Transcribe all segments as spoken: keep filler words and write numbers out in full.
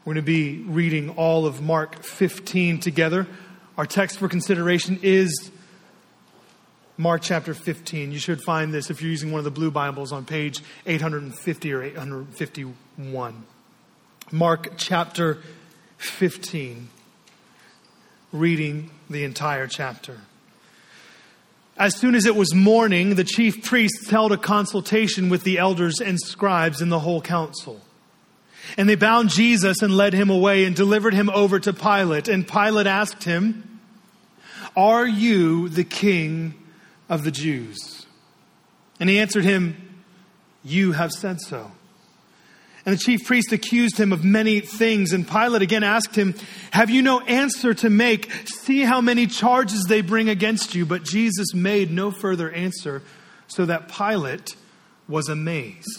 We're going to be reading all of Mark fifteen together. Our text for consideration is Mark chapter fifteen. You should find this if you're using one of the blue Bibles on page eight fifty or eight fifty-one. Mark chapter fifteen. Reading the entire chapter. As soon as it was morning, the chief priests held a consultation with the elders and scribes and the whole council. And they bound Jesus and led him away and delivered him over to Pilate. And Pilate asked him, "Are you the king of the Jews?" And he answered him, "You have said so." And the chief priest accused him of many things. And Pilate again asked him, "Have you no answer to make? See how many charges they bring against you." But Jesus made no further answer, so that Pilate was amazed.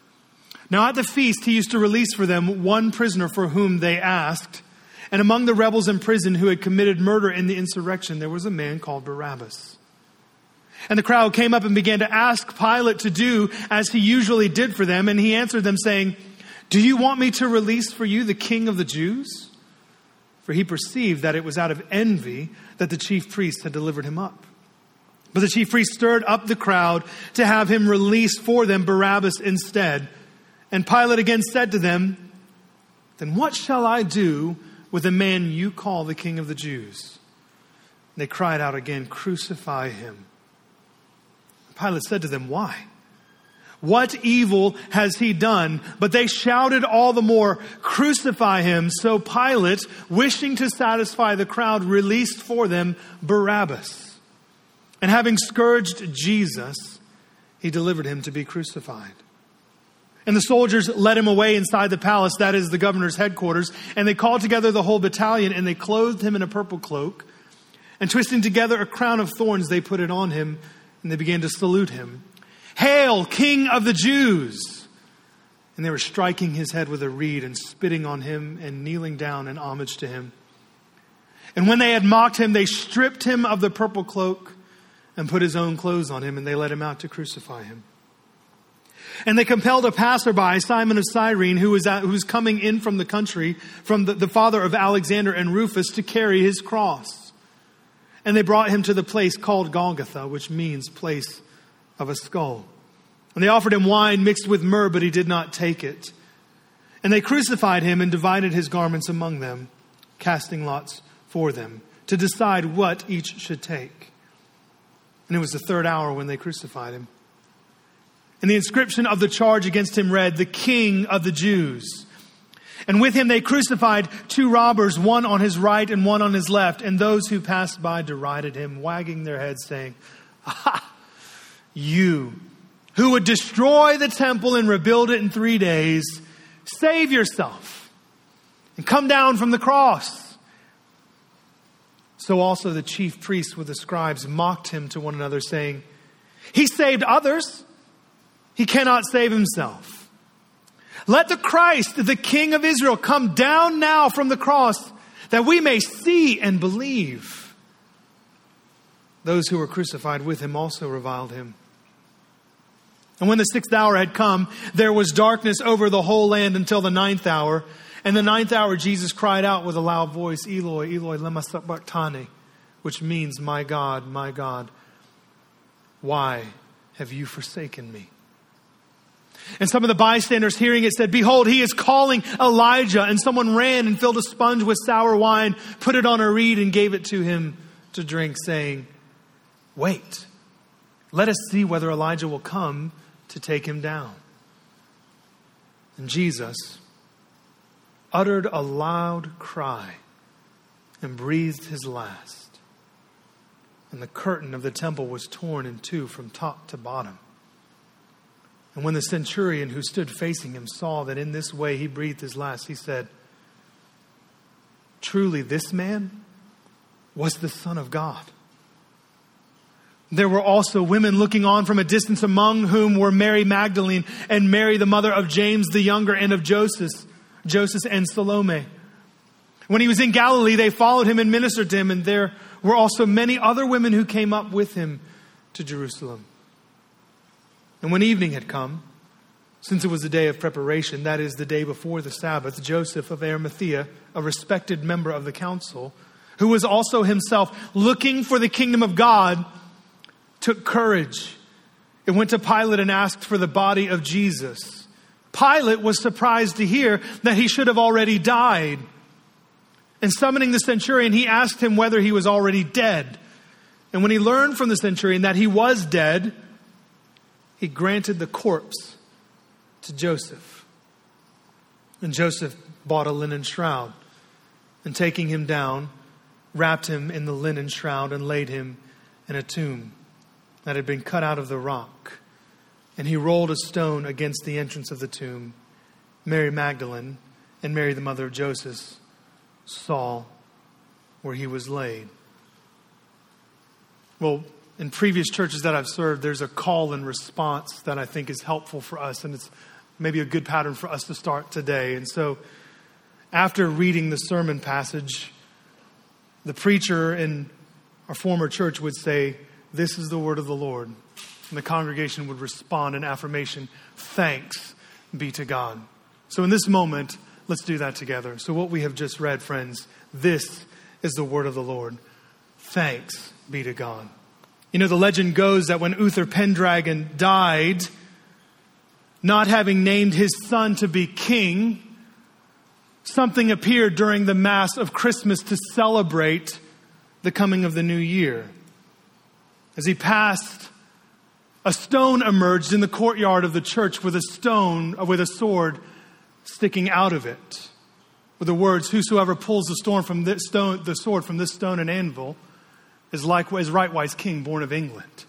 Now at the feast, he used to release for them one prisoner for whom they asked. And among the rebels in prison who had committed murder in the insurrection, there was a man called Barabbas. And the crowd came up and began to ask Pilate to do as he usually did for them. And he answered them saying, "Do you want me to release for you the king of the Jews?" For he perceived that it was out of envy that the chief priests had delivered him up. But the chief priests stirred up the crowd to have him release for them Barabbas instead. And Pilate again said to them, "Then what shall I do with the man you call the king of the Jews?" And they cried out again, "Crucify him." Pilate said to them, "Why? What evil has he done?" But they shouted all the more, "Crucify him." So Pilate, wishing to satisfy the crowd, released for them Barabbas. And having scourged Jesus, he delivered him to be crucified. And the soldiers led him away inside the palace, that is the governor's headquarters. And they called together the whole battalion, and they clothed him in a purple cloak. And twisting together a crown of thorns, they put it on him, and they began to salute him. "Hail, King of the Jews!" And they were striking his head with a reed and spitting on him and kneeling down in homage to him. And when they had mocked him, they stripped him of the purple cloak and put his own clothes on him, and they led him out to crucify him. And they compelled a passerby, Simon of Cyrene, who was, at, who was coming in from the country, from the, the father of Alexander and Rufus, to carry his cross. And they brought him to the place called Golgotha, which means place of a skull. And they offered him wine mixed with myrrh, but he did not take it. And they crucified him and divided his garments among them, casting lots for them, to decide what each should take. And it was the third hour when they crucified him. And the inscription of the charge against him read, "The King of the Jews." And with him they crucified two robbers, one on his right and one on his left. And those who passed by derided him, wagging their heads, saying, "Aha, you who would destroy the temple and rebuild it in three days, save yourself and come down from the cross." So also the chief priests with the scribes mocked him to one another, saying, "He saved others. He cannot save himself. Let the Christ, the King of Israel, come down now from the cross, that we may see and believe." Those who were crucified with him also reviled him. And when the sixth hour had come, there was darkness over the whole land until the ninth hour. And the ninth hour, Jesus cried out with a loud voice, "Eloi, Eloi, lema sabachthani," which means, "My God, my God, why have you forsaken me?" And some of the bystanders hearing it said, "Behold, he is calling Elijah." And someone ran and filled a sponge with sour wine, put it on a reed and gave it to him to drink, saying, "Wait, let us see whether Elijah will come to take him down." And Jesus uttered a loud cry and breathed his last. And the curtain of the temple was torn in two from top to bottom. And when the centurion who stood facing him saw that in this way he breathed his last, he said, "Truly this man was the Son of God." There were also women looking on from a distance, among whom were Mary Magdalene and Mary, the mother of James the younger, and of Joseph, Joseph and Salome. When he was in Galilee, they followed him and ministered to him, and there were also many other women who came up with him to Jerusalem. And when evening had come, Since it was the day of preparation, that is the day before the Sabbath, Joseph of Arimathea, a respected member of the council, who was also himself looking for the kingdom of God, took courage and went to Pilate and asked for the body of Jesus. Pilate was surprised to hear that he should have already died. And summoning the centurion, he asked him whether he was already dead. And when he learned from the centurion that he was dead, he granted the corpse to Joseph. And Joseph bought a linen shroud, and taking him down, wrapped him in the linen shroud and laid him in a tomb that had been cut out of the rock. And he rolled a stone against the entrance of the tomb. Mary Magdalene and Mary, the mother of Joseph, saw where he was laid. Well, in previous churches that I've served, there's a call and response that I think is helpful for us, and it's maybe a good pattern for us to start today. And so after reading the sermon passage, the preacher in our former church would say, "This is the word of the Lord." And the congregation would respond in affirmation, "Thanks be to God." So in this moment, let's do that together. So what we have just read, friends, this is the word of the Lord. Thanks be to God. You know, the legend goes that when Uther Pendragon died, not having named his son to be king, something appeared during the Mass of Christmas to celebrate the coming of the new year. As he passed, a stone emerged in the courtyard of the church with a stone, with a sword sticking out of it, with the words, "Whosoever pulls the stone from this stone, the sword from this stone and anvil, is likewise rightwise king born of England."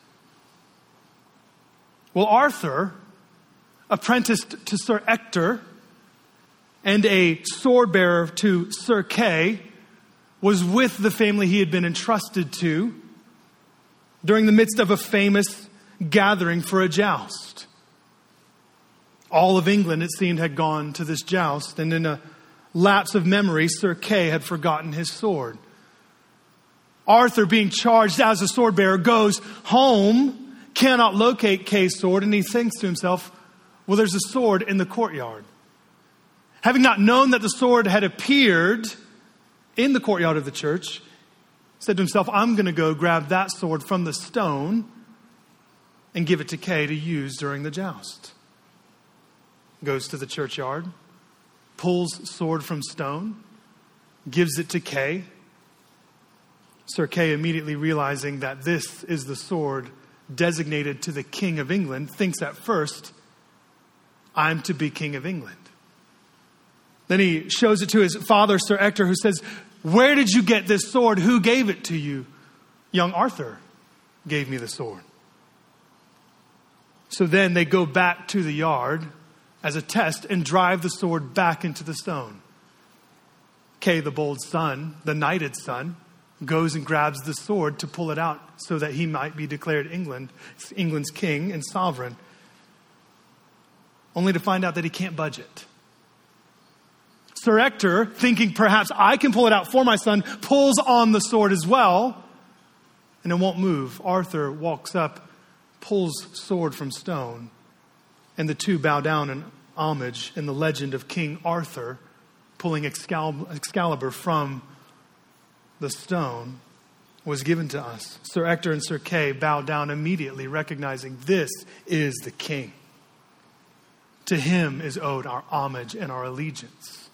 Well, Arthur, apprenticed to Sir Ector and a sword bearer to Sir Kay, was with the family he had been entrusted to during the midst of a famous gathering for a joust. All of England, it seemed, had gone to this joust, and in a lapse of memory, Sir Kay had forgotten his sword. Arthur, being charged as a sword bearer, goes home, cannot locate Kay's sword, and he thinks to himself, well, there's a sword in the courtyard. Having not known that the sword had appeared in the courtyard of the church, said to himself, I'm going to go grab that sword from the stone and give it to Kay to use during the joust. Goes to the churchyard, pulls sword from stone, gives it to Kay. Sir Kay, immediately realizing that this is the sword designated to the King of England, thinks at first, I'm to be King of England. Then he shows it to his father, Sir Ector, who says, where did you get this sword? Who gave it to you? Young Arthur gave me the sword. So then they go back to the yard as a test and drive the sword back into the stone. Kay, the bold son, the knighted son, goes and grabs the sword to pull it out so that he might be declared England, England's king and sovereign, only to find out that he can't budge it. Sir Ector, thinking perhaps I can pull it out for my son, pulls on the sword as well, and it won't move. Arthur walks up, pulls sword from stone, and the two bow down in homage in the legend of King Arthur pulling Excal- Excalibur from the stone was given to us. Sir Ector and Sir Kay bow down immediately, recognizing this is the king. To him is owed our homage and our allegiance.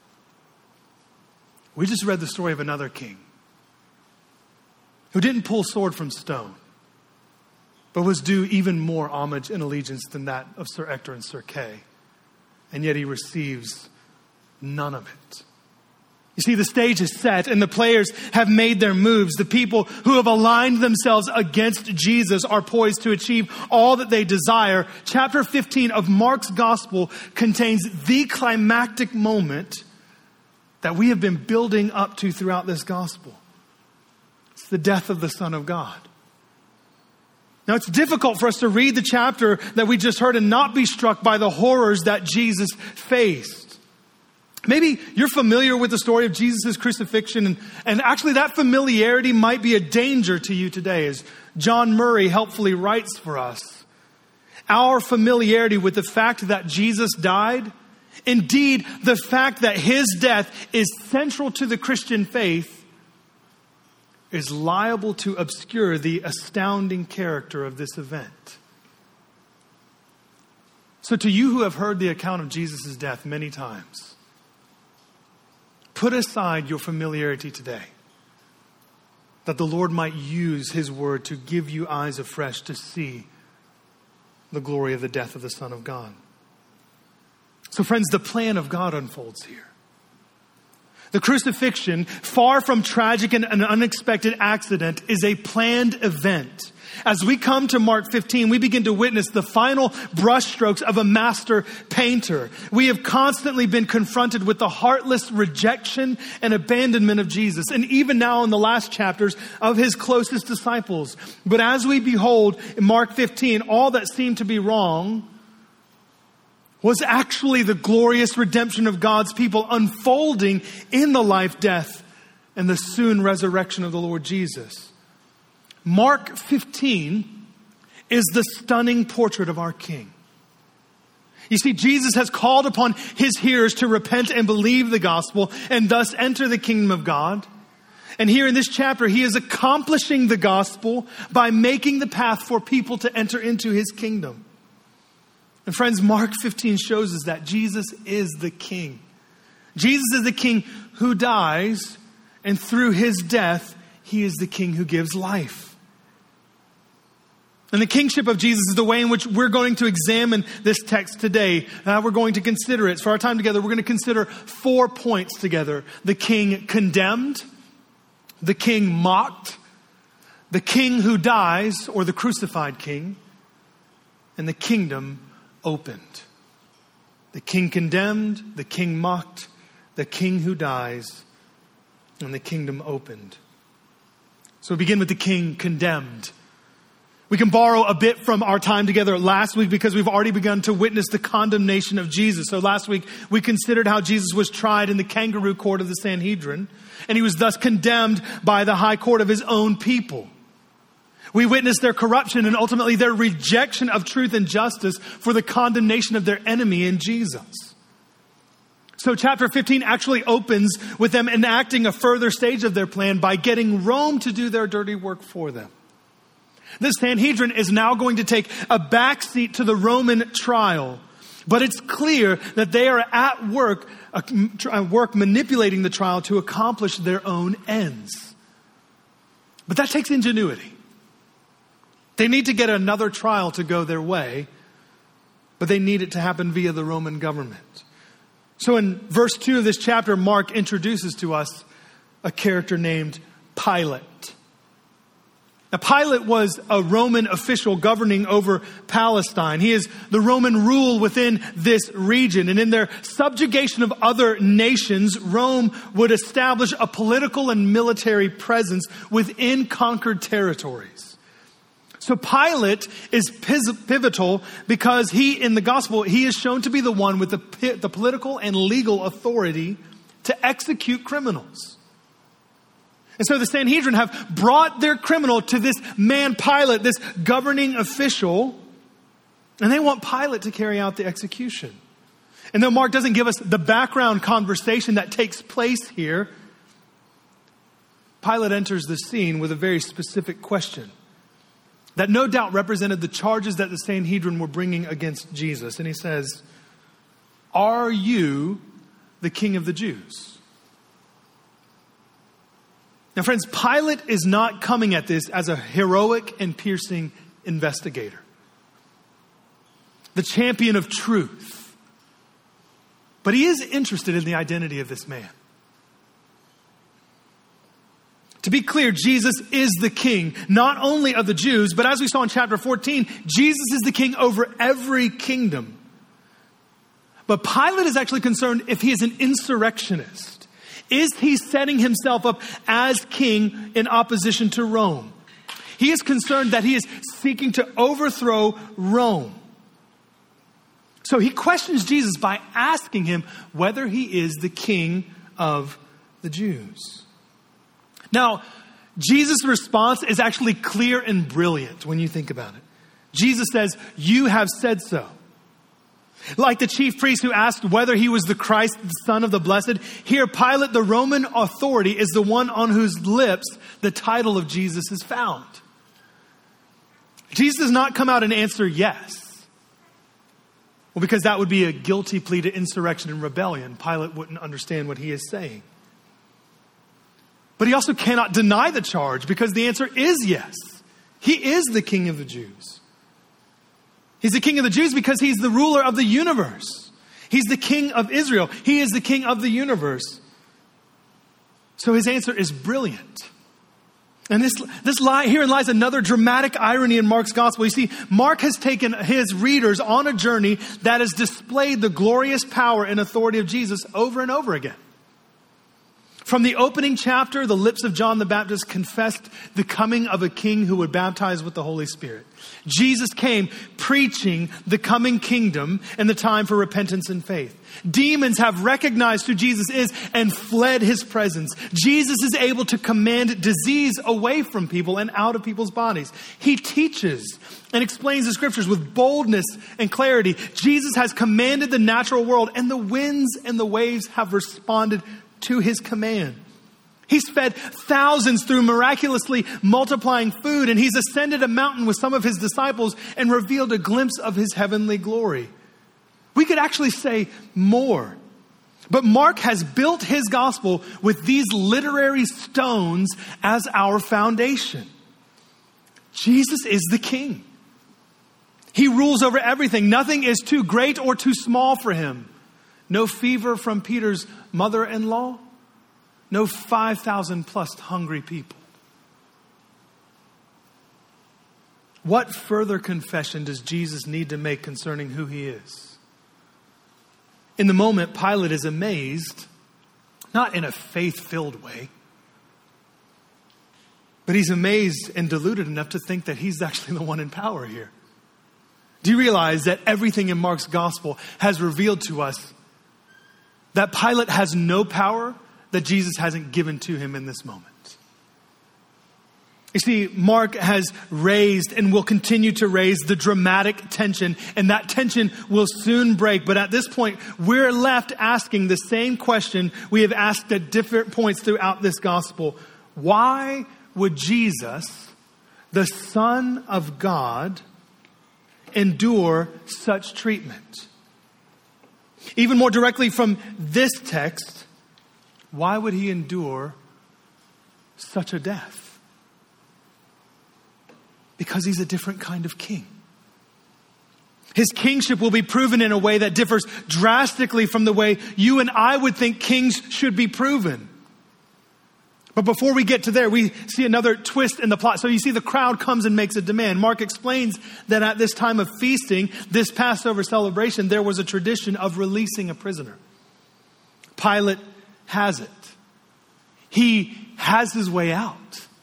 We just read the story of another king who didn't pull sword from stone, but was due even more homage and allegiance than that of Sir Ector and Sir Kay. And yet he receives none of it. You see, the stage is set and the players have made their moves. The people who have aligned themselves against Jesus are poised to achieve all that they desire. Chapter fifteen of Mark's gospel contains the climactic moment that we have been building up to throughout this gospel. It's the death of the Son of God. Now, it's difficult for us to read the chapter that we just heard and not be struck by the horrors that Jesus faced. Maybe you're familiar with the story of Jesus' crucifixion, and, and actually that familiarity might be a danger to you today, as John Murray helpfully writes for us. our familiarity with the fact that Jesus died, indeed, the fact that his death is central to the Christian faith, is liable to obscure the astounding character of this event. So to you who have heard the account of Jesus' death many times, put aside your familiarity today, that the Lord might use his word to give you eyes afresh to see the glory of the death of the Son of God. So friends, the plan of God unfolds here. The crucifixion, far from tragic and an unexpected accident, is a planned event. As we come to Mark fifteen, we begin to witness the final brushstrokes of a master painter. We have constantly been confronted with the heartless rejection and abandonment of Jesus, and even now in the last chapters, of his closest disciples. But as we behold in Mark fifteen, all that seemed to be wrong was actually the glorious redemption of God's people unfolding in the life, death, and the soon resurrection of the Lord Jesus. Mark fifteen is the stunning portrait of our King. You see, Jesus has called upon his hearers to repent and believe the gospel and thus enter the kingdom of God. And here in this chapter, he is accomplishing the gospel by making the path for people to enter into his kingdom. And friends, Mark fifteen shows us that Jesus is the King. Jesus is the King who dies, and through his death, he is the King who gives life. And the kingship of Jesus is the way in which we're going to examine this text today. Uh, we're going to consider it. For our time together, we're going to consider four points together. The King condemned, the King mocked, the King who dies, or the crucified King, and the kingdom opened. The King condemned, the King mocked, the King who dies, and the kingdom opened. So we begin with the King condemned. We can borrow a bit from our time together last week because we've already begun to witness the condemnation of Jesus. So last week we considered how Jesus was tried in the kangaroo court of the Sanhedrin, and he was thus condemned by the high court of his own people. We witnessed their corruption and ultimately their rejection of truth and justice for the condemnation of their enemy in Jesus. So chapter fifteen actually opens with them enacting a further stage of their plan by getting Rome to do their dirty work for them. The Sanhedrin is now going to take a backseat to the Roman trial, but it's clear that they are at work, uh, work manipulating the trial to accomplish their own ends. But that takes ingenuity. They need to get another trial to go their way, but they need it to happen via the Roman government. So in verse two of this chapter, Mark introduces to us a character named Pilate. Now, Pilate was a Roman official governing over Palestine. He is the Roman rule within this region. And in their subjugation of other nations, Rome would establish a political and military presence within conquered territories. So Pilate is pivotal because he, in the gospel, he is shown to be the one with the, the political and legal authority to execute criminals. And so the Sanhedrin have brought their criminal to this man Pilate, this governing official, and they want Pilate to carry out the execution. And though Mark doesn't give us the background conversation that takes place here, Pilate enters the scene with a very specific question that no doubt represented the charges that the Sanhedrin were bringing against Jesus. And he says, "Are you the King of the Jews?" Now, friends, Pilate is not coming at this as a heroic and piercing investigator, the champion of truth. But he is interested in the identity of this man. To be clear, Jesus is the king, not only of the Jews, but as we saw in chapter fourteen, Jesus is the king over every kingdom. But Pilate is actually concerned if he is an insurrectionist. Is he setting himself up as king in opposition to Rome? He is concerned that he is seeking to overthrow Rome. So he questions Jesus by asking him whether he is the King of the Jews. Now, Jesus' response is actually clear and brilliant when you think about it. Jesus says, "You have said so." Like the chief priest who asked whether he was the Christ, the Son of the Blessed, here Pilate, the Roman authority, is the one on whose lips the title of Jesus is found. Jesus does not come out and answer yes. Well, because that would be a guilty plea to insurrection and rebellion. Pilate wouldn't understand what he is saying. But he also cannot deny the charge because the answer is yes. He is the King of the Jews. He's the King of the Jews because he's the ruler of the universe. He's the King of Israel. He is the King of the universe. So his answer is brilliant. And this, this lie, herein lies another dramatic irony in Mark's gospel. You see, Mark has taken his readers on a journey that has displayed the glorious power and authority of Jesus over and over again. From the opening chapter, the lips of John the Baptist confessed the coming of a king who would baptize with the Holy Spirit. Jesus came preaching the coming kingdom and the time for repentance and faith. Demons have recognized who Jesus is and fled his presence. Jesus is able to command disease away from people and out of people's bodies. He teaches and explains the scriptures with boldness and clarity. Jesus has commanded the natural world, and the winds and the waves have responded to his command. He's fed thousands through miraculously multiplying food, and he's ascended a mountain with some of his disciples and revealed a glimpse of his heavenly glory. We could actually say more. But Mark has built his gospel with these literary stones as our foundation. Jesus is the King. He rules over everything. Nothing is too great or too small for him. No fever from Peter's mother-in-law. No five thousand plus hungry people. What further confession does Jesus need to make concerning who he is? In the moment, Pilate is amazed, not in a faith-filled way, but he's amazed and deluded enough to think that he's actually the one in power here. Do you realize that everything in Mark's gospel has revealed to us that Pilate has no power that Jesus hasn't given to him in this moment? You see, Mark has raised and will continue to raise the dramatic tension, and that tension will soon break. But at this point, we're left asking the same question we have asked at different points throughout this gospel. Why would Jesus, the Son of God, endure such treatment? Even more directly from this text, why would he endure such a death? Because he's a different kind of king. His kingship will be proven in a way that differs drastically from the way you and I would think kings should be proven. But before we get to there, we see another twist in the plot. So you see the crowd comes and makes a demand. Mark explains that at this time of feasting, this Passover celebration, there was a tradition of releasing a prisoner. Pilate has it. He has his way out.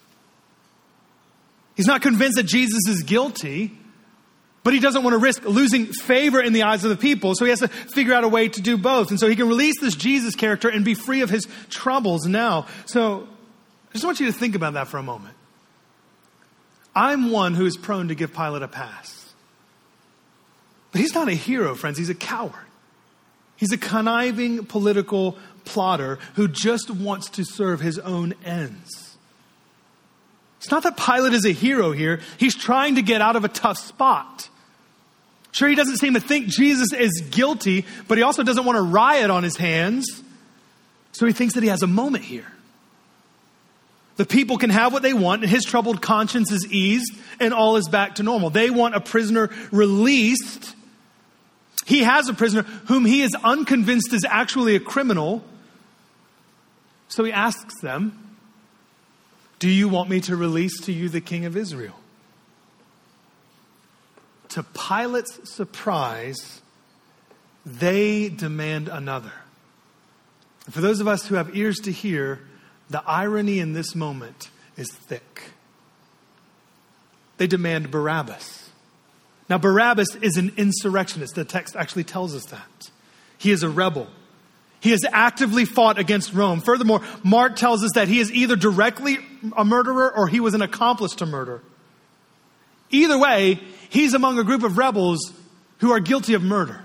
He's not convinced that Jesus is guilty, but he doesn't want to risk losing favor in the eyes of the people. So he has to figure out a way to do both. And so he can release this Jesus character and be free of his troubles now. So I just want you to think about that for a moment. I'm one who is prone to give Pilate a pass. But he's not a hero, friends. He's a coward. He's a conniving political plotter who just wants to serve his own ends. It's not that Pilate is a hero here. He's trying to get out of a tough spot. Sure, he doesn't seem to think Jesus is guilty, but he also doesn't want a riot on his hands. So he thinks that he has a moment here. The people can have what they want, and his troubled conscience is eased, and all is back to normal. They want a prisoner released. He has a prisoner whom he is unconvinced is actually a criminal. So he asks them, "Do you want me to release to you the King of Israel?" To Pilate's surprise, they demand another. For those of us who have ears to hear, the irony in this moment is thick. They demand Barabbas. Now, Barabbas is an insurrectionist. The text actually tells us that. He is a rebel. He has actively fought against Rome. Furthermore, Mark tells us that he is either directly a murderer or he was an accomplice to murder. Either way, he's among a group of rebels who are guilty of murder.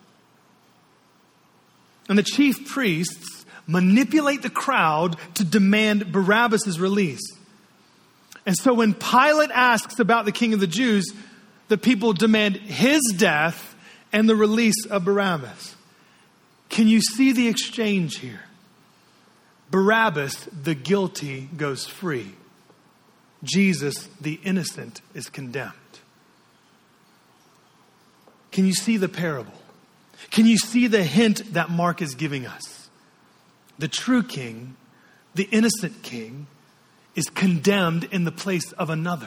And the chief priests manipulate the crowd to demand Barabbas' release. And so when Pilate asks about the king of the Jews, the people demand his death and the release of Barabbas. Can you see the exchange here? Barabbas, the guilty, goes free. Jesus, the innocent, is condemned. Can you see the parable? Can you see the hint that Mark is giving us? The true king, the innocent king, is condemned in the place of another.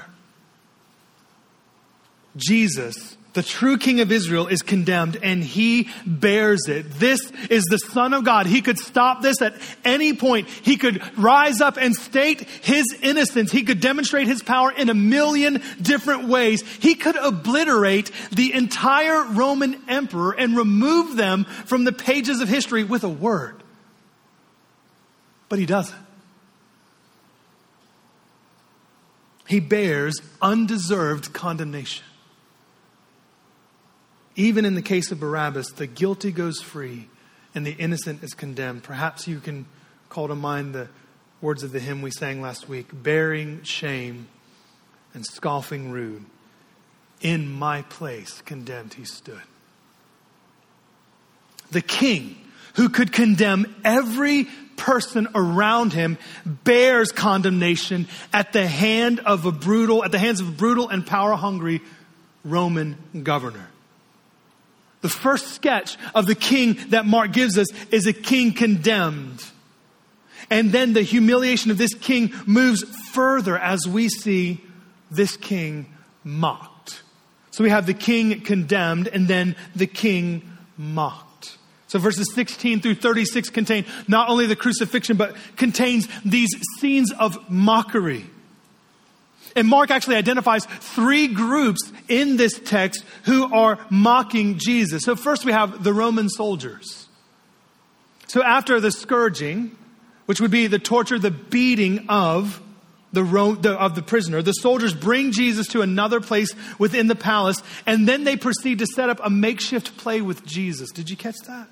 Jesus, the true king of Israel, is condemned and he bears it. This is the Son of God. He could stop this at any point. He could rise up and state his innocence. He could demonstrate his power in a million different ways. He could obliterate the entire Roman emperor and remove them from the pages of history with a word. But he doesn't. He bears undeserved condemnation. Even in the case of Barabbas, the guilty goes free and the innocent is condemned. Perhaps you can call to mind the words of the hymn we sang last week. Bearing shame and scoffing rude, in my place condemned he stood. The king who could condemn every person around him bears condemnation at the hand of a brutal, at the hands of a brutal and power-hungry Roman governor. The first sketch of the king that Mark gives us is a king condemned. And then the humiliation of this king moves further as we see this king mocked. So we have the king condemned and then the king mocked. So verses sixteen through thirty-six contain not only the crucifixion, but contains these scenes of mockery. And Mark actually identifies three groups in this text who are mocking Jesus. So first we have the Roman soldiers. So after the scourging, which would be the torture, the beating of the, Ro- the of the prisoner, the soldiers bring Jesus to another place within the palace, and then they proceed to set up a makeshift play with Jesus. Did you catch that?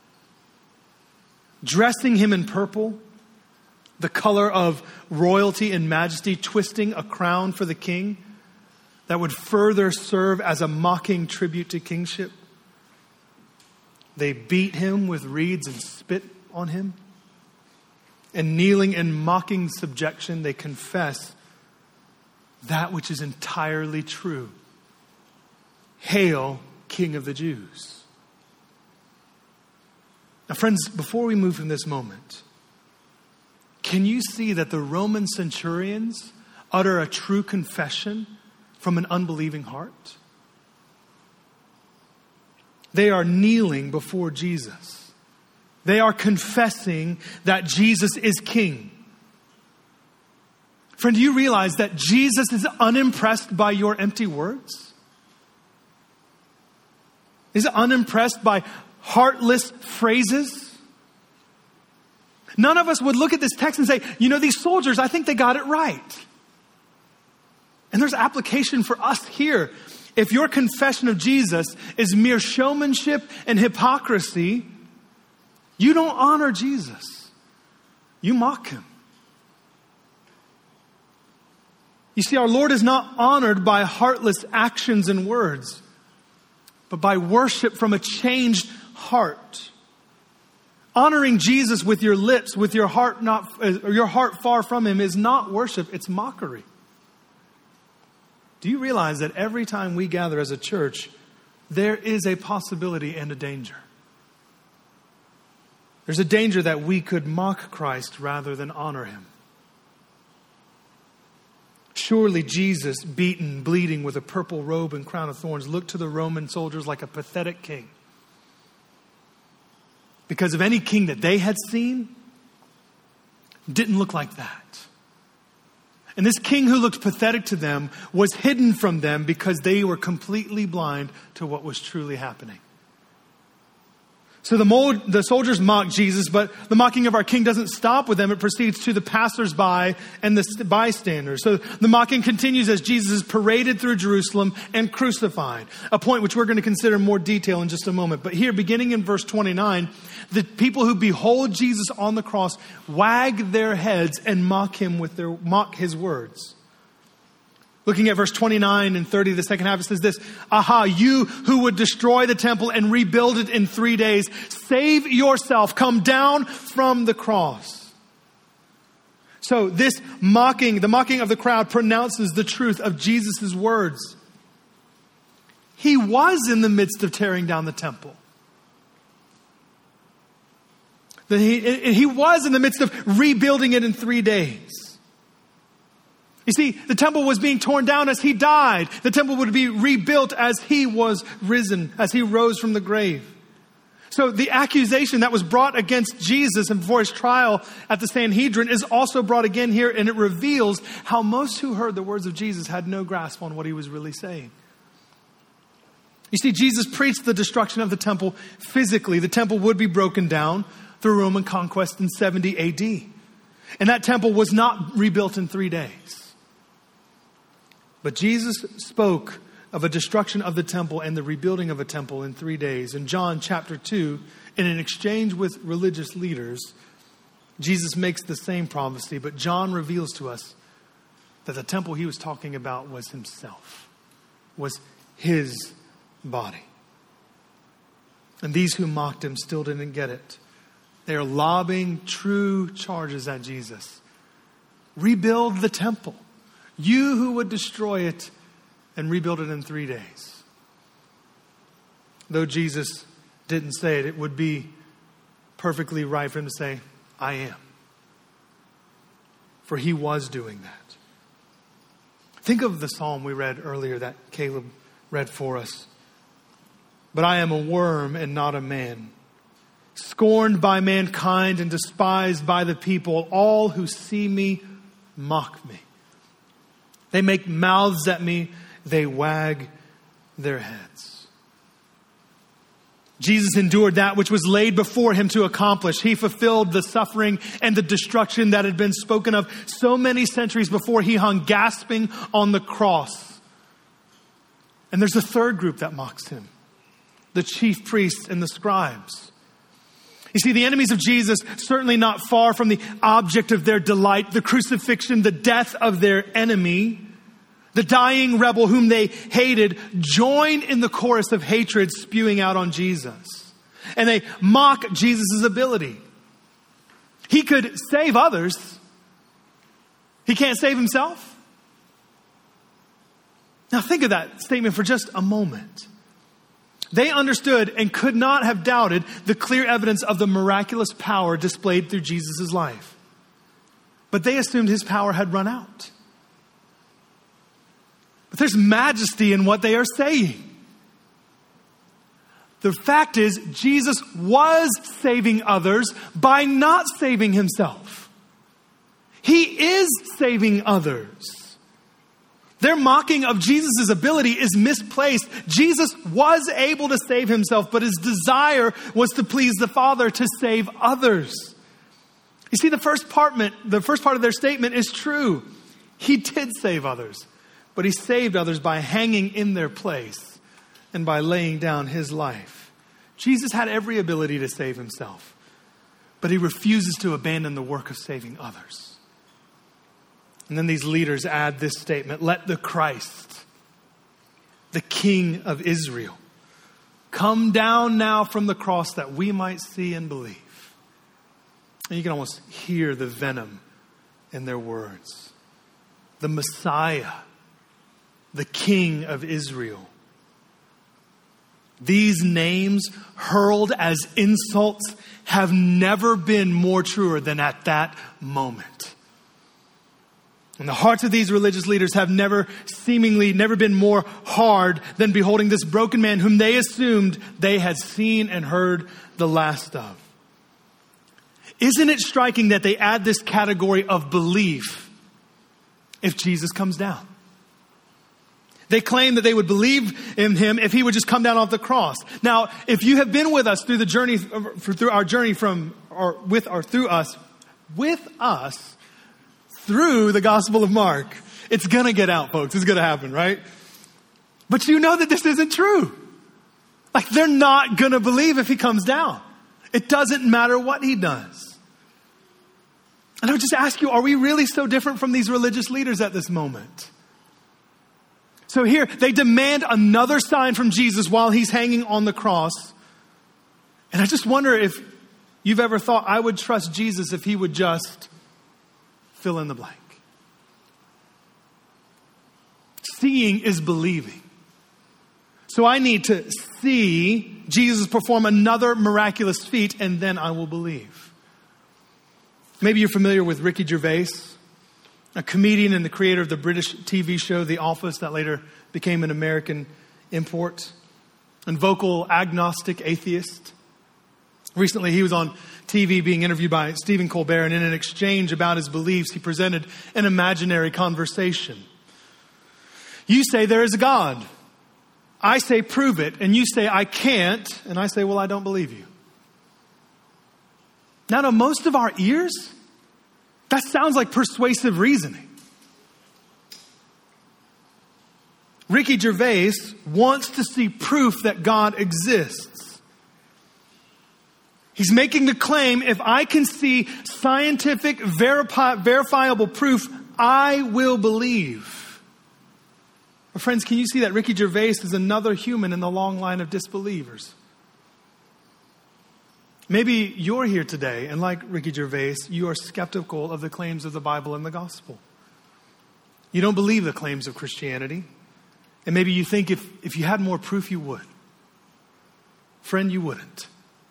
Dressing him in purple, the color of royalty and majesty, twisting a crown for the king that would further serve as a mocking tribute to kingship. They beat him with reeds and spit on him. And kneeling in mocking subjection, they confess that which is entirely true. Hail, King of the Jews. Now, friends, before we move from this moment, can you see that the Roman centurions utter a true confession from an unbelieving heart? They are kneeling before Jesus. They are confessing that Jesus is king. Friend, do you realize that Jesus is unimpressed by your empty words? He's unimpressed by heartless phrases. None of us would look at this text and say, you know, these soldiers, I think they got it right. And there's application for us here. If your confession of Jesus is mere showmanship and hypocrisy, you don't honor Jesus. You mock him. You see, our Lord is not honored by heartless actions and words, but by worship from a changed heart. Honoring Jesus with your lips, with your heart not, or your heart far from him, is not worship, it's mockery. Do you realize that every time we gather as a church, there is a possibility and a danger? There's a danger that we could mock Christ rather than honor him. Surely Jesus, beaten, bleeding, with a purple robe and crown of thorns, looked to the Roman soldiers like a pathetic king. Because of any king that they had seen, didn't look like that. And this king who looked pathetic to them was hidden from them because they were completely blind to what was truly happening. So the, mold, the soldiers mock Jesus, but the mocking of our king doesn't stop with them. It proceeds to the passersby and the bystanders. So the mocking continues as Jesus is paraded through Jerusalem and crucified, a point which we're going to consider in more detail in just a moment. But here, beginning in verse twenty-nine, the people who behold Jesus on the cross wag their heads and mock him with their mock his words. Looking at verse twenty-nine and thirty, the second half, it says this: "Aha, you who would destroy the temple and rebuild it in three days, save yourself, come down from the cross." So this mocking, the mocking of the crowd pronounces the truth of Jesus' words. He was in the midst of tearing down the temple. He, he was in the midst of rebuilding it in three days. You see, the temple was being torn down as he died. The temple would be rebuilt as he was risen, as he rose from the grave. So the accusation that was brought against Jesus and before his trial at the Sanhedrin is also brought again here, and it reveals how most who heard the words of Jesus had no grasp on what he was really saying. You see, Jesus preached the destruction of the temple physically. The temple would be broken down through Roman conquest in seventy A D. And that temple was not rebuilt in three days. But Jesus spoke of a destruction of the temple and the rebuilding of a temple in three days. In John chapter two, in an exchange with religious leaders, Jesus makes the same prophecy, but John reveals to us that the temple he was talking about was himself, was his body. And these who mocked him still didn't get it. They are lobbing true charges at Jesus. Rebuild the temple. You who would destroy it and rebuild it in three days. Though Jesus didn't say it, it would be perfectly right for him to say, I am. For he was doing that. Think of the psalm we read earlier that Caleb read for us. But I am a worm and not a man, scorned by mankind and despised by the people. All who see me mock me. They make mouths at me. They wag their heads. Jesus endured that which was laid before him to accomplish. He fulfilled the suffering and the destruction that had been spoken of so many centuries before he hung gasping on the cross. And there's a third group that mocks him. The chief priests and the scribes. You see, the enemies of Jesus, certainly not far from the object of their delight, the crucifixion, the death of their enemy, the dying rebel whom they hated, join in the chorus of hatred spewing out on Jesus. And they mock Jesus' ability. He could save others. He can't save himself. Now think of that statement for just a moment. They understood and could not have doubted the clear evidence of the miraculous power displayed through Jesus' life. But they assumed his power had run out. But there's majesty in what they are saying. The fact is, Jesus was saving others by not saving himself. He is saving others. Their mocking of Jesus' ability is misplaced. Jesus was able to save himself, but his desire was to please the Father, to save others. You see, the first part, the first part of their statement is true. He did save others, but he saved others by hanging in their place and by laying down his life. Jesus had every ability to save himself, but he refuses to abandon the work of saving others. And then these leaders add this statement: let the Christ, the King of Israel, come down now from the cross that we might see and believe. And you can almost hear the venom in their words. The Messiah, the King of Israel. These names hurled as insults have never been more truer than at that moment. And the hearts of these religious leaders have never, seemingly never been more hard than beholding this broken man whom they assumed they had seen and heard the last of. Isn't it striking that they add this category of belief if Jesus comes down? They claimed that they would believe in him if he would just come down off the cross. Now, if you have been with us through the journey, through our journey from, or with, or through us, with us, through the Gospel of Mark, it's going to get out, folks. It's going to happen, right? But you know that this isn't true. Like, they're not going to believe if he comes down. It doesn't matter what he does. And I would just ask you, are we really so different from these religious leaders at this moment? So here, they demand another sign from Jesus while he's hanging on the cross. And I just wonder if you've ever thought, I would trust Jesus if he would just fill in the blank. Seeing is believing. So I need to see Jesus perform another miraculous feat, and then I will believe. Maybe you're familiar with Ricky Gervais, a comedian and the creator of the British T V show The Office that later became an American import, and vocal agnostic atheist. Recently, he was on T V being interviewed by Stephen Colbert, and in an exchange about his beliefs, he presented an imaginary conversation. You say there is a God. I say prove it, and you say I can't, and I say, well, I don't believe you. Now, to most of our ears, that sounds like persuasive reasoning. Ricky Gervais wants to see proof that God exists. He's making the claim, if I can see scientific, verifi- verifiable proof, I will believe. But friends, can you see that Ricky Gervais is another human in the long line of disbelievers? Maybe you're here today, and like Ricky Gervais, you are skeptical of the claims of the Bible and the gospel. You don't believe the claims of Christianity. And maybe you think if, if you had more proof, you would. Friend, you wouldn't.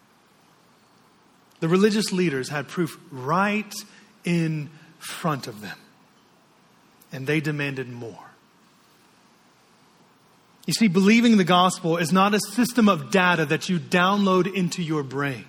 The religious leaders had proof right in front of them. And they demanded more. You see, believing the gospel is not a system of data that you download into your brain.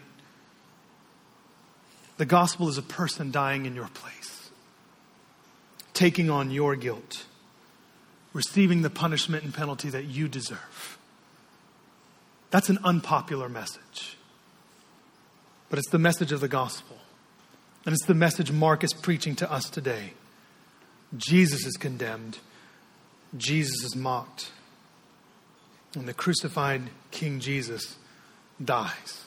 The gospel is a person dying in your place, taking on your guilt, receiving the punishment and penalty that you deserve. That's an unpopular message. But it's the message of the gospel. And it's the message Mark is preaching to us today. Jesus is condemned. Jesus is mocked. And the crucified King Jesus dies.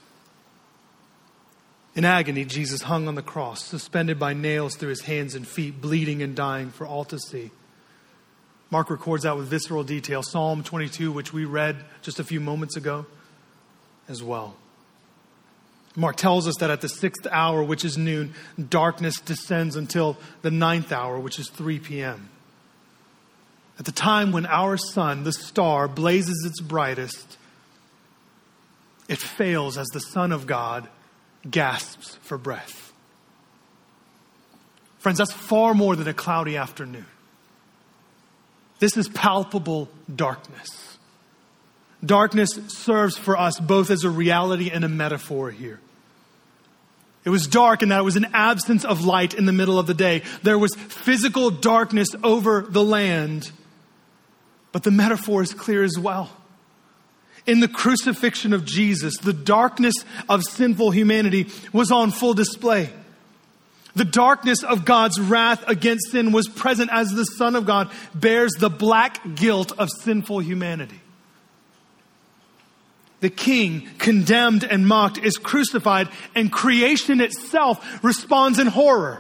In agony, Jesus hung on the cross, suspended by nails through his hands and feet, bleeding and dying for all to see. Mark records that with visceral detail. Psalm twenty-two, which we read just a few moments ago, as well. Mark tells us that at the sixth hour, which is noon, darkness descends until the ninth hour, which is three p.m. At the time when our sun, the star, blazes its brightest, it fails as the Son of God gasps for breath. Friends, that's far more than a cloudy afternoon. This is palpable darkness. Darkness serves for us both as a reality and a metaphor here. It was dark in that it was an absence of light in the middle of the day. There was physical darkness over the land. But the metaphor is clear as well. In the crucifixion of Jesus, the darkness of sinful humanity was on full display. The darkness of God's wrath against sin was present as the Son of God bears the black guilt of sinful humanity. The King, condemned and mocked, is crucified, and creation itself responds in horror.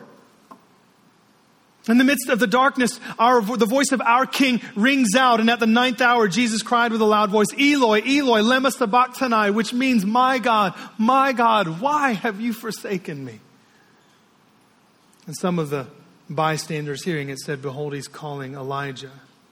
In the midst of the darkness, our, the voice of our King rings out, and at the ninth hour, Jesus cried with a loud voice, Eloi, Eloi, lema sabachthani, which means, my God, my God, why have you forsaken me? And some of the bystanders hearing it said, behold, he's calling Elijah.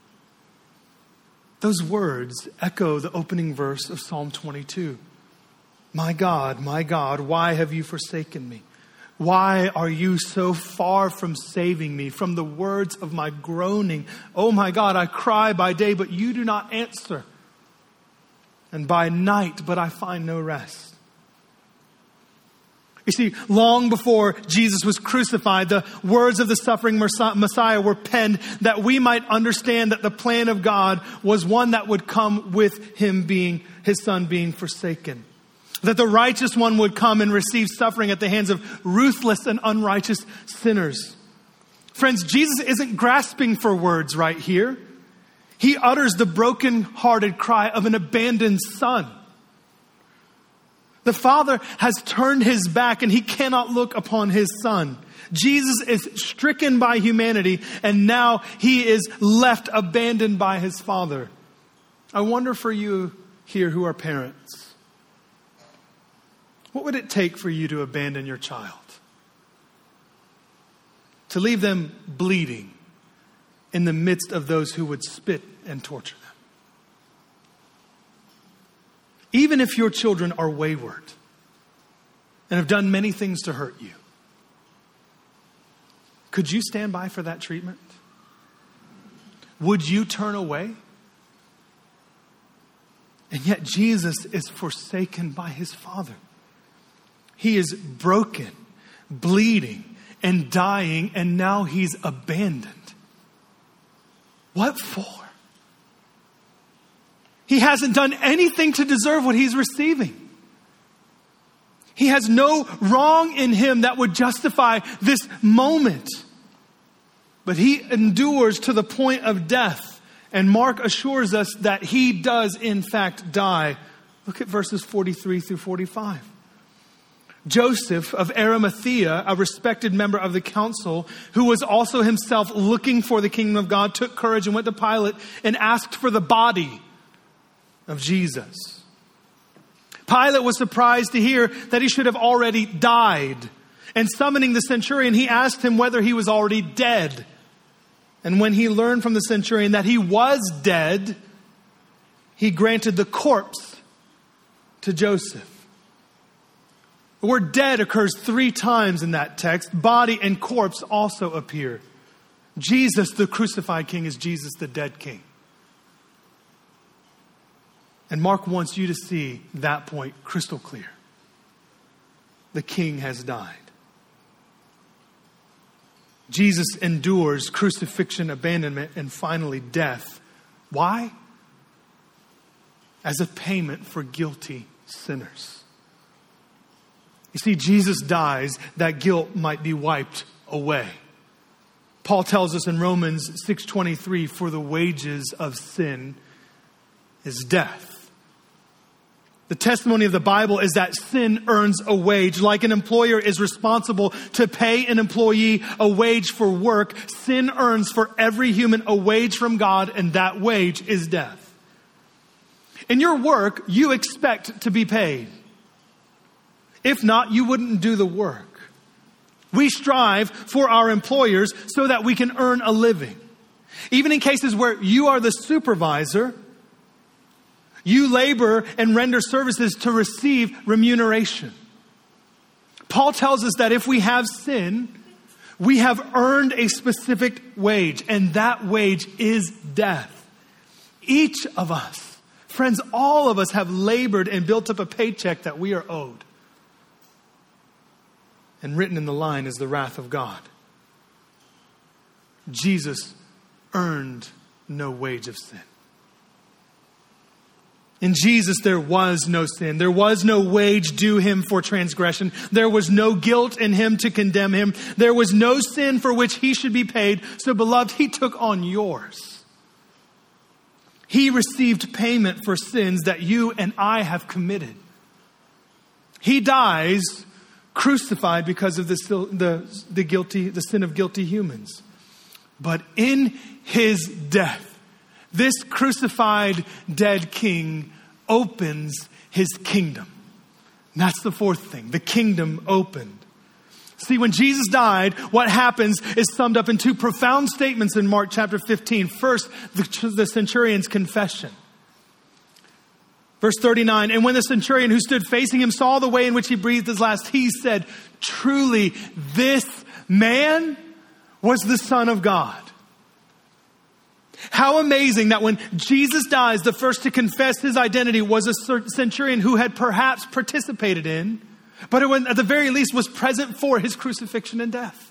Those words echo the opening verse of Psalm twenty-two. My God, my God, why have you forsaken me? Why are you so far from saving me from the words of my groaning? Oh my God, I cry by day, but you do not answer. And by night, but I find no rest. You see, long before Jesus was crucified, the words of the suffering Messiah were penned that we might understand that the plan of God was one that would come with him being, his son being forsaken. That the righteous one would come and receive suffering at the hands of ruthless and unrighteous sinners. Friends, Jesus isn't grasping for words right here. He utters the broken-hearted cry of an abandoned son. The Father has turned his back and he cannot look upon his son. Jesus is stricken by humanity and now he is left abandoned by his Father. I wonder for you here who are parents, what would it take for you to abandon your child? To leave them bleeding in the midst of those who would spit and torture them? Even if your children are wayward and have done many things to hurt you, could you stand by for that treatment? Would you turn away? And yet Jesus is forsaken by his Father. He is broken, bleeding, and dying, and now he's abandoned. What for? He hasn't done anything to deserve what he's receiving. He has no wrong in him that would justify this moment. But he endures to the point of death. And Mark assures us that he does in fact die. Look at verses forty-three through forty-five. Joseph of Arimathea, a respected member of the council, who was also himself looking for the kingdom of God, took courage and went to Pilate and asked for the body of Jesus. Pilate was surprised to hear that he should have already died. And summoning the centurion, he asked him whether he was already dead. And when he learned from the centurion that he was dead, he granted the corpse to Joseph. The word dead occurs three times in that text. Body and corpse also appear. Jesus, the crucified king, is Jesus, the dead king. And Mark wants you to see that point crystal clear. The king has died. Jesus endures crucifixion, abandonment, and finally death. Why? As a payment for guilty sinners. You see, Jesus dies that guilt might be wiped away. Paul tells us in Romans six twenty-three, for the wages of sin is death. The testimony of the Bible is that sin earns a wage. Like an employer is responsible to pay an employee a wage for work, sin earns for every human a wage from God, and that wage is death. In your work, you expect to be paid. If not, you wouldn't do the work. We strive for our employers so that we can earn a living. Even in cases where you are the supervisor, you labor and render services to receive remuneration. Paul tells us that if we have sin, we have earned a specific wage, and that wage is death. Each of us, friends, all of us have labored and built up a paycheck that we are owed. And written in the line is the wrath of God. Jesus earned no wage of sin. In Jesus, there was no sin. There was no wage due him for transgression. There was no guilt in him to condemn him. There was no sin for which he should be paid. So, beloved, he took on yours. He received payment for sins that you and I have committed. He dies crucified because of the, the, the guilty, the sin of guilty humans. But in his death, this crucified dead king opens his kingdom. And that's the fourth thing. The kingdom opened. See, when Jesus died, what happens is summed up in two profound statements in Mark chapter fifteen. First, the, the centurion's confession. Verse thirty-nine, and when the centurion who stood facing him saw the way in which he breathed his last, he said, truly, this man was the Son of God. How amazing that when Jesus dies, the first to confess his identity was a centurion who had perhaps participated in, but it, at the very least, was present for his crucifixion and death.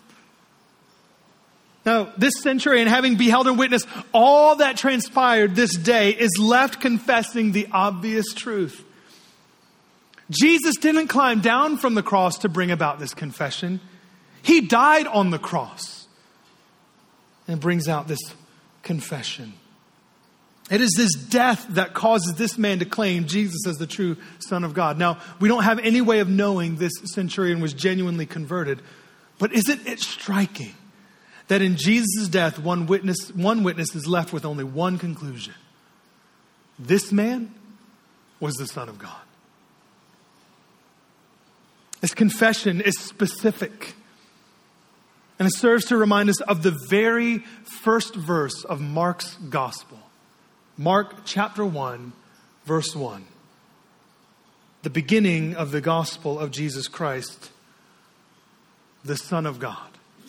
Now, this centurion, having beheld and witnessed all that transpired this day, is left confessing the obvious truth. Jesus didn't climb down from the cross to bring about this confession. He died on the cross and brings out this confession. It is this death that causes this man to claim Jesus as the true Son of God. Now, we don't have any way of knowing this centurion was genuinely converted, but isn't it striking that in Jesus' death, one witness, one witness is left with only one conclusion? This man was the Son of God. This confession is specific. And it serves to remind us of the very first verse of Mark's gospel. Mark chapter one, verse one. The beginning of the gospel of Jesus Christ, the Son of God.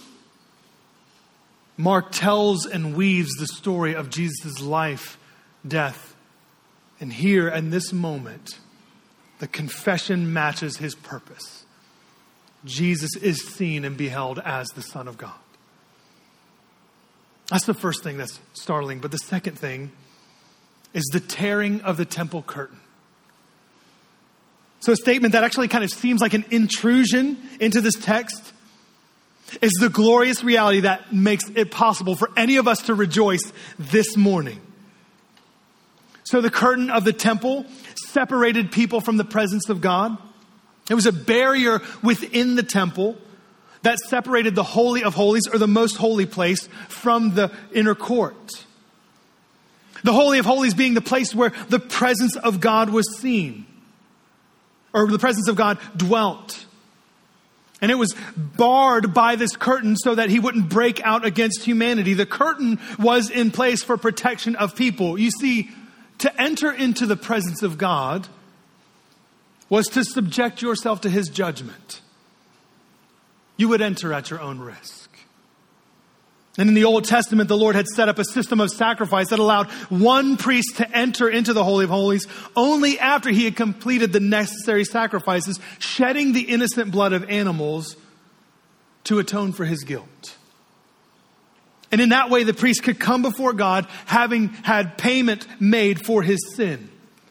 Mark tells and weaves the story of Jesus' life, death, and here in this moment, the confession matches his purpose. Jesus is seen and beheld as the Son of God. That's the first thing that's startling. But the second thing is the tearing of the temple curtain. So a statement that actually kind of seems like an intrusion into this text is the glorious reality that makes it possible for any of us to rejoice this morning. So the curtain of the temple separated people from the presence of God. It was a barrier within the temple that separated the Holy of Holies, or the most holy place, from the inner court. The Holy of Holies being the place where the presence of God was seen, or the presence of God dwelt. And it was barred by this curtain so that he wouldn't break out against humanity. The curtain was in place for protection of people. You see, to enter into the presence of God was to subject yourself to his judgment. You would enter at your own risk. And in the Old Testament, the Lord had set up a system of sacrifice that allowed one priest to enter into the Holy of Holies only after he had completed the necessary sacrifices, shedding the innocent blood of animals to atone for his guilt. And in that way, the priest could come before God having had payment made for his sin.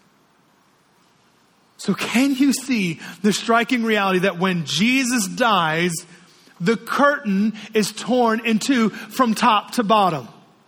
So can you see the striking reality that when Jesus dies, the curtain is torn in two from top to bottom?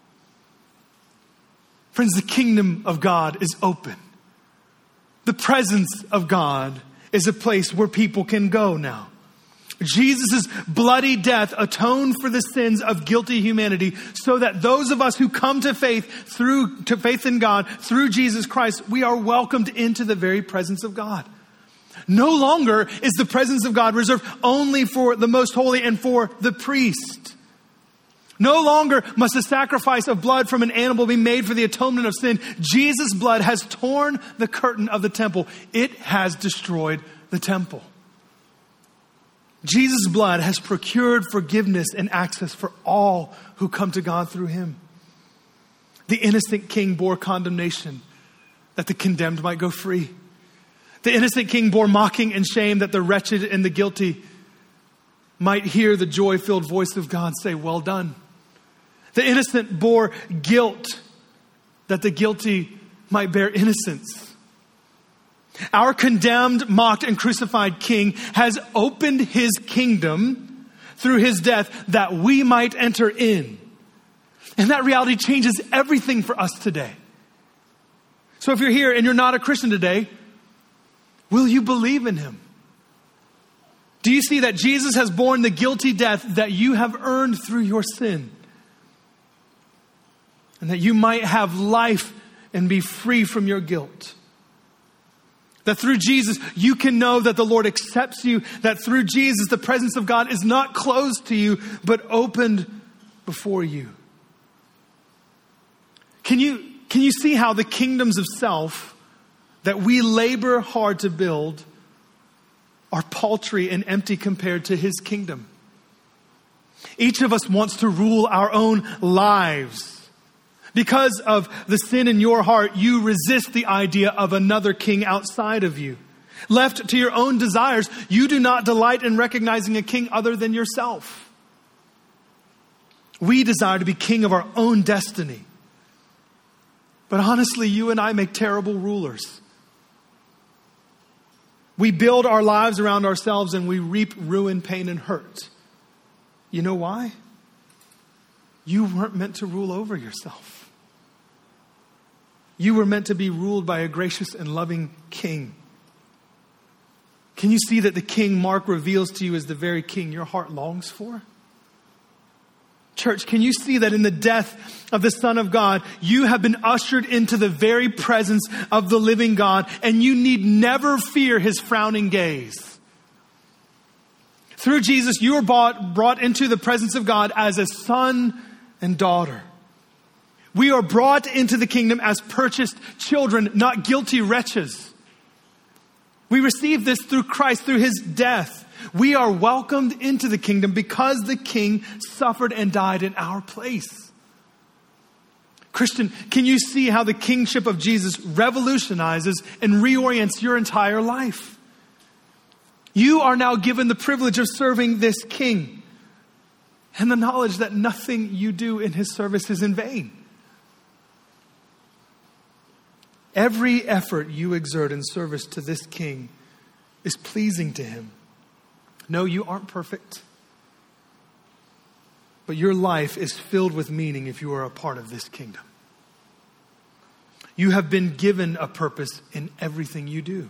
Friends, the kingdom of God is open. The presence of God is a place where people can go now. Jesus' bloody death atoned for the sins of guilty humanity so that those of us who come to faith through to faith in God through Jesus Christ, we are welcomed into the very presence of God. No longer is the presence of God reserved only for the most holy and for the priest. No longer must a sacrifice of blood from an animal be made for the atonement of sin. Jesus' blood has torn the curtain of the temple. It has destroyed the temple. Jesus' blood has procured forgiveness and access for all who come to God through him. The innocent king bore condemnation that the condemned might go free. The innocent king bore mocking and shame that the wretched and the guilty might hear the joy-filled voice of God say, "Well done." The innocent bore guilt that the guilty might bear innocence. Our condemned, mocked, and crucified king has opened his kingdom through his death that we might enter in. And that reality changes everything for us today. So if you're here and you're not a Christian today, will you believe in him? Do you see that Jesus has borne the guilty death that you have earned through your sin? And that you might have life and be free from your guilt. That through Jesus, you can know that the Lord accepts you. That through Jesus, the presence of God is not closed to you, but opened before you. Can you, can you see how the kingdoms of self that we labor hard to build are paltry and empty compared to his kingdom? Each of us wants to rule our own lives. Because of the sin in your heart, you resist the idea of another king outside of you. Left to your own desires, you do not delight in recognizing a king other than yourself. We desire to be king of our own destiny. But honestly, you and I make terrible rulers. We build our lives around ourselves and we reap ruin, pain, and hurt. You know why? You weren't meant to rule over yourself. You were meant to be ruled by a gracious and loving king. Can you see that the king Mark reveals to you is the very king your heart longs for? Church, can you see that in the death of the Son of God, you have been ushered into the very presence of the living God, and you need never fear his frowning gaze. Through Jesus, you are brought, brought into the presence of God as a son and daughter. We are brought into the kingdom as purchased children, not guilty wretches. We receive this through Christ, through his death. We are welcomed into the kingdom because the king suffered and died in our place. Christian, can you see how the kingship of Jesus revolutionizes and reorients your entire life? You are now given the privilege of serving this king and the knowledge that nothing you do in his service is in vain. Every effort you exert in service to this king is pleasing to him. No, you aren't perfect. But your life is filled with meaning if you are a part of this kingdom. You have been given a purpose in everything you do.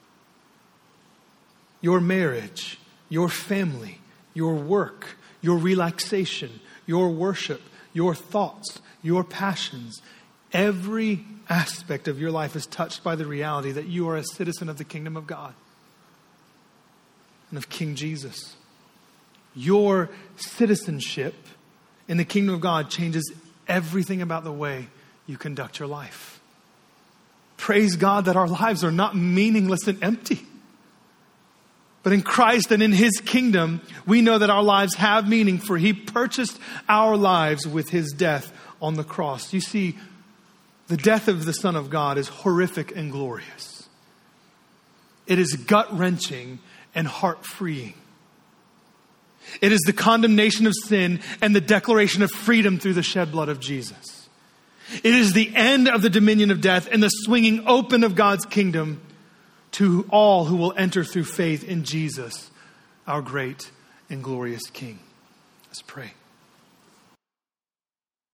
Your marriage, your family, your work, your relaxation, your worship, your thoughts, your passions. Every aspect of your life is touched by the reality that you are a citizen of the kingdom of God and of King Jesus. Your citizenship in the kingdom of God changes everything about the way you conduct your life. Praise God that our lives are not meaningless and empty. But in Christ and in his kingdom, we know that our lives have meaning, for he purchased our lives with his death on the cross. You see, the death of the Son of God is horrific and glorious. It is gut-wrenching and heart-freeing. It is the condemnation of sin and the declaration of freedom through the shed blood of Jesus. It is the end of the dominion of death and the swinging open of God's kingdom to all who will enter through faith in Jesus, our great and glorious King. Let's pray.